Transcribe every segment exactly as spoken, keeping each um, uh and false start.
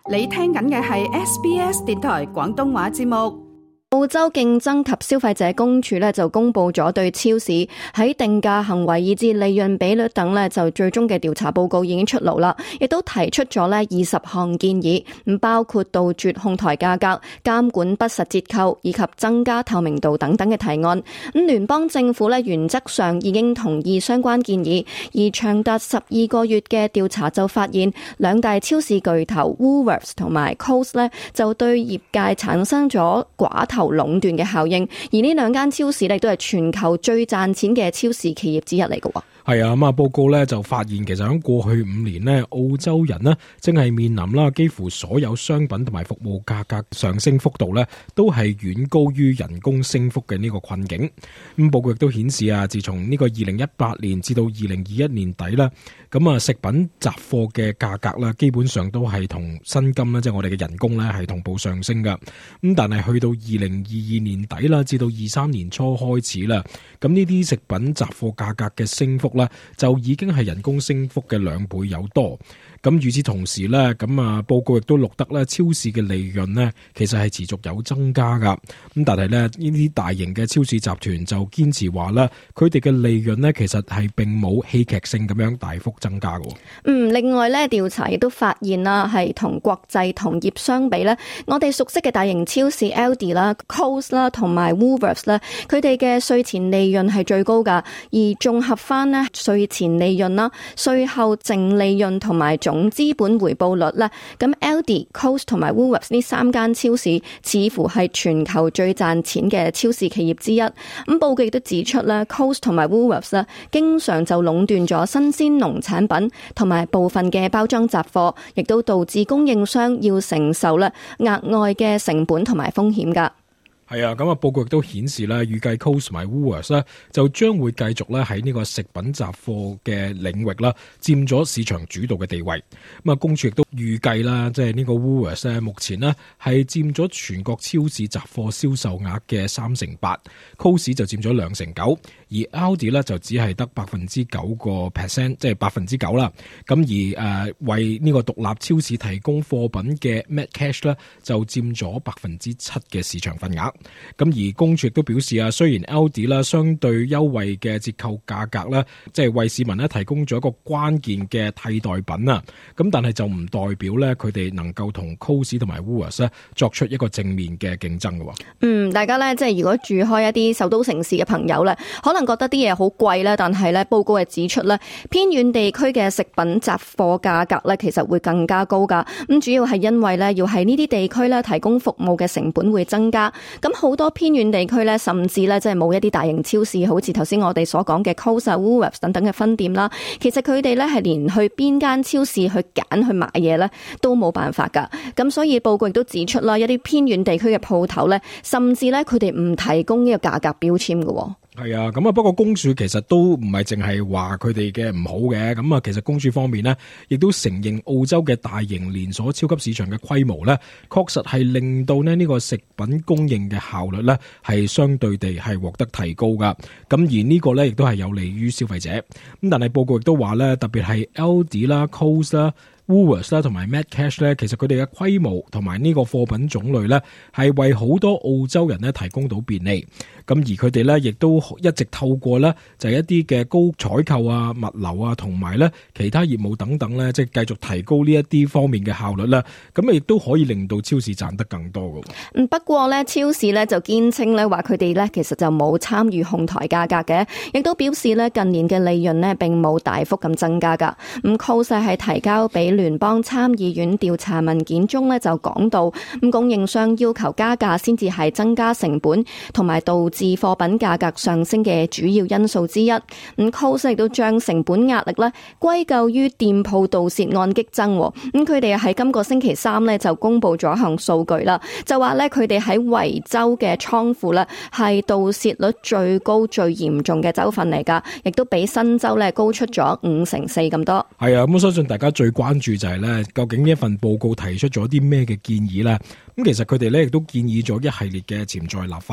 你聽緊嘅係 S B S 電台廣東話節目。 澳洲競爭及消費者公署咧就公布咗對超市喺定價行為以至利潤比率等咧就最終嘅調查報告已經出爐啦，亦都提出咗咧二十項建議，咁包括杜絕哄抬價格、監管不實折扣以及增加透明度等等嘅提案。咁聯邦政府咧原則上已經同意相關建議，而長達十二個月嘅調查就發現兩大超市巨頭 Woolworths 同埋 Coles 咧就對業界產生咗寡頭壟斷嘅效應，而呢兩間超市咧都係全球最賺錢嘅超市企業之一嚟嘅。 係啊，咁啊報告咧就發現，其實喺過去五年呢，澳洲人呢正係面臨啦，幾乎所有商品同埋服務價格上升幅度呢都係遠高於人工升幅嘅呢個困境。咁報告亦都顯示啊，自從呢個二零一八年至到二零二一年底啦，咁啊食品雜貨嘅價格啦，基本上都係同薪金啦，即係我哋嘅人工咧係同步上升噶。咁但係去到二零二二年底啦，至到二三年初開始啦，咁呢啲食品雜貨價格嘅升幅就已經係人工升幅嘅兩倍有多。咁與此同時呢，咁啊報告亦都錄得咧，超市嘅利潤呢其實係持續有增加噶。咁但係呢，呢啲大型嘅超市集團就堅持話咧，佢哋嘅利潤呢其實係並冇戲劇性咁樣大幅增加嘅。 嗯，另外呢，調查亦都發現啦，係同國際同業相比呢，我哋熟悉嘅大型超市 Aldi 啦、Coles 啦同埋 Woolworths 咧，佢哋嘅稅前利潤係最高噶。而綜合翻呢稅前利潤啦、稅後淨利潤同埋總資本回報率咧，咁 Aldi、Coles 同埋 Woolworths 呢三間超市似乎係全球最賺錢嘅超市企業之一。咁報告亦都指出咧 Coles 同埋 Woolworths 咧，經常就壟斷咗新鮮農產品同埋部分嘅包裝雜貨，亦都導致供應商要承受咧額外嘅成本同埋風險噶。 係啊，咁啊報告亦都顯示咧，預計 Coles 同埋 Woolworths 咧就將會繼續咧喺呢個食品雜貨嘅領域啦，佔咗市場主導嘅地位。咁啊，公署亦都預計啦，即係呢個 Woolworths 咧，目前呢係佔咗全國超市雜貨銷售額嘅三成八 ，Coles 就佔咗兩成九，而 Aldi 咧就只係得百分之九個 percent， 即係百分之九啦。咁而誒為呢個獨立超市提供貨品嘅 Metcash 咧就佔咗百分之七嘅市場份額。咁而公署亦都表示啊，雖然 Aldi 啦相對優惠嘅折扣價格咧，即係為市民咧提供咗一個關鍵嘅替代品啊，咁但係就唔代表咧佢哋能夠同 Coles 同埋 Woolworths 咧作出一個正面嘅競爭嘅。 嗯，大家咧即係如果住開一啲首都城市嘅朋友咧，可能覺得啲嘢好貴啦，但係咧報告係指出咧，偏遠地區嘅食品雜貨價格咧其實會更加高噶。咁主要係因為咧要喺呢啲地區咧提供服務嘅成本會增加。咁好多偏遠地區咧，甚至咧即係冇一啲大型超市，好似頭先我哋所講嘅 Coles、Woolworths 等等嘅分店啦。其實佢哋咧係連去邊間超市去揀去買嘢咧都冇辦法噶。咁所以報告亦都指出啦，一啲偏遠地區嘅鋪頭咧，甚至咧佢哋唔提供呢個價格標籤嘅。 係啊，咁啊，不過公署其實都唔係淨係話佢哋嘅唔好嘅，咁啊，其實公署方面呢，亦都承認澳洲嘅大型連鎖超級市場嘅規模呢，確實係令到呢呢個食品供應嘅效率呢係相對地係獲得提高噶，咁而呢個呢，亦都係有利於消費者。咁但係報告亦都話呢，特別係 Aldi 啦、Coles 啦、Woolworths 啦同埋 Metcash 咧，其實佢哋嘅規模同埋呢個貨品種類咧，係為好多澳洲人咧提供到便利。咁而佢哋咧，亦都一直透過咧就係一啲嘅高採購啊、物流啊，同埋咧其他業務等等咧，即係繼續提高呢一啲方面嘅效率啦。咁啊，亦都可以令到超市賺得更多嘅。 嗯，不過咧，超市咧就堅稱咧話佢哋咧其實就冇參與哄抬價格嘅，亦都表示咧近年嘅利潤咧並冇大幅咁增加噶。咁 Coles 係提交俾聯邦參議院調查文件中咧就講到，咁供應商要求加價先至係增加成本同埋導致貨品價格上升嘅主要因素之一。咁 Coles 亦都將成本壓力咧歸咎於店鋪盜竊案激增。咁佢哋喺今個星期三咧就公布咗一項數據啦，就話咧佢哋喺維州嘅倉庫咧係盜竊率最高最嚴重嘅州份嚟噶，亦都比新州咧高出咗五成四咁多。 係啊，咁我相信大家最關注就係咧，究竟呢一份報告提出咗啲咩嘅建議咧？咁其實佢哋咧亦都建議咗一系列嘅潛在立法，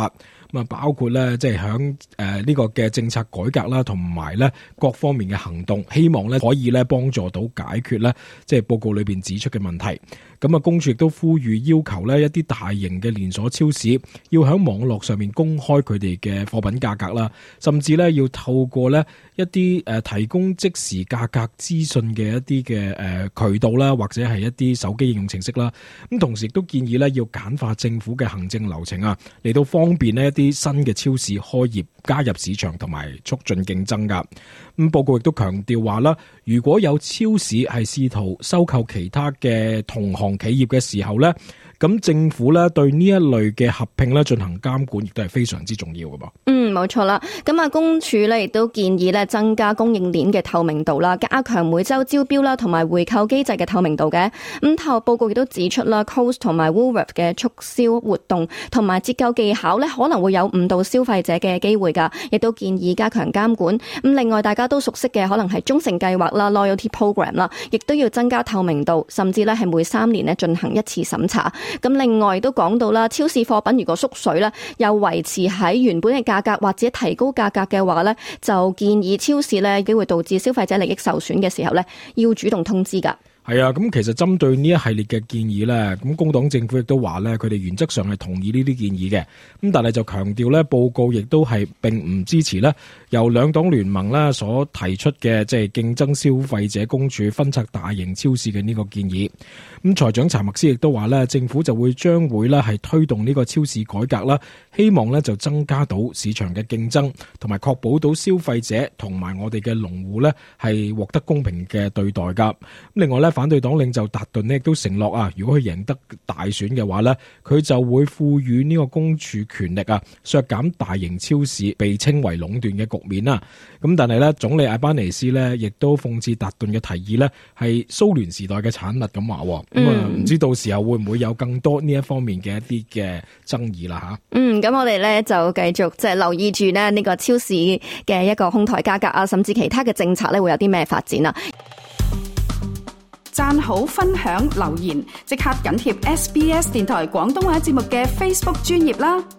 咁啊包括咧即係響誒呢個嘅政策改革啦，同埋咧各方面嘅行動，希望咧可以咧幫助到解決咧即係報告裏邊指出嘅問題。咁啊，公署亦都呼籲要求咧一啲大型嘅連鎖超市要喺網絡上面公開佢哋嘅貨品價格啦，甚至咧要透過咧一啲誒提供即時價格資訊嘅一啲嘅誒渠道啦，或者係一啲手機應用程式啦。咁同時亦都建議咧要簡化政府嘅行政流程啊，嚟到方便呢一啲新嘅超市開業、加入市場同埋促進競爭噶。咁報告亦都強調話啦，如果有超市係試圖收購其他嘅同行企業嘅時候咧，咁政府咧對呢一類嘅合併咧進行監管，亦都係非常之重要嘅噃。 嗯，冇錯啦。咁啊，公署咧亦都建議咧增加供應鏈嘅透明度啦，加強每周招標啦同埋回購機制嘅透明度嘅。咁頭報告亦都指出啦 ，Coles 同埋 Woolworth 嘅促銷活動同埋折扣技巧咧可能會有誤導消費者嘅機會噶，亦都建議加強監管。咁另外大家都熟悉嘅可能係忠誠計劃啦 ，Loyalty Program 啦，亦都要增加透明度，甚至咧係每三年咧進行一次審查。咁另外都講到啦，超市貨品如果縮水咧，又維持喺原本嘅價格或者提高價格嘅話咧，就建議超市咧機會導致消費者利益受損嘅時候咧，要主動通知噶。 係啊，咁其實針對呢一系列嘅建議咧，咁工黨政府亦都話咧，佢哋原則上係同意呢啲建議嘅，咁但係就強調咧，報告亦都係並唔支持咧由兩黨聯盟咧所提出嘅即係競爭消費者公署分拆大型超市嘅呢個建議。咁財長查默斯亦都話咧，政府就會將會咧係推動呢個超市改革啦，希望咧就增加到市場嘅競爭，同埋確保到消費者同埋我哋嘅農戶咧係獲得公平嘅對待噶。咁另外咧，反對黨領袖達頓呢亦都承諾啊，如果佢贏得大選嘅話呢，佢就會賦予呢個公署權力啊，削減大型超市被稱為壟斷嘅局面啦。咁但係呢，總理艾班尼斯呢亦都諷刺達頓嘅提議呢係蘇聯時代嘅產物咁話。咁啊，唔知到時候會唔會有更多呢一方面嘅一啲嘅爭議啦吓。 嗯，咁我哋呢就繼續即係留意住呢呢個超市嘅一個哄抬價格啊，甚至其他嘅政策呢會有啲咩發展啊。 讚好、分享、留言，即刻緊貼 S B S 電台廣東話節目嘅 Facebook 專頁啦！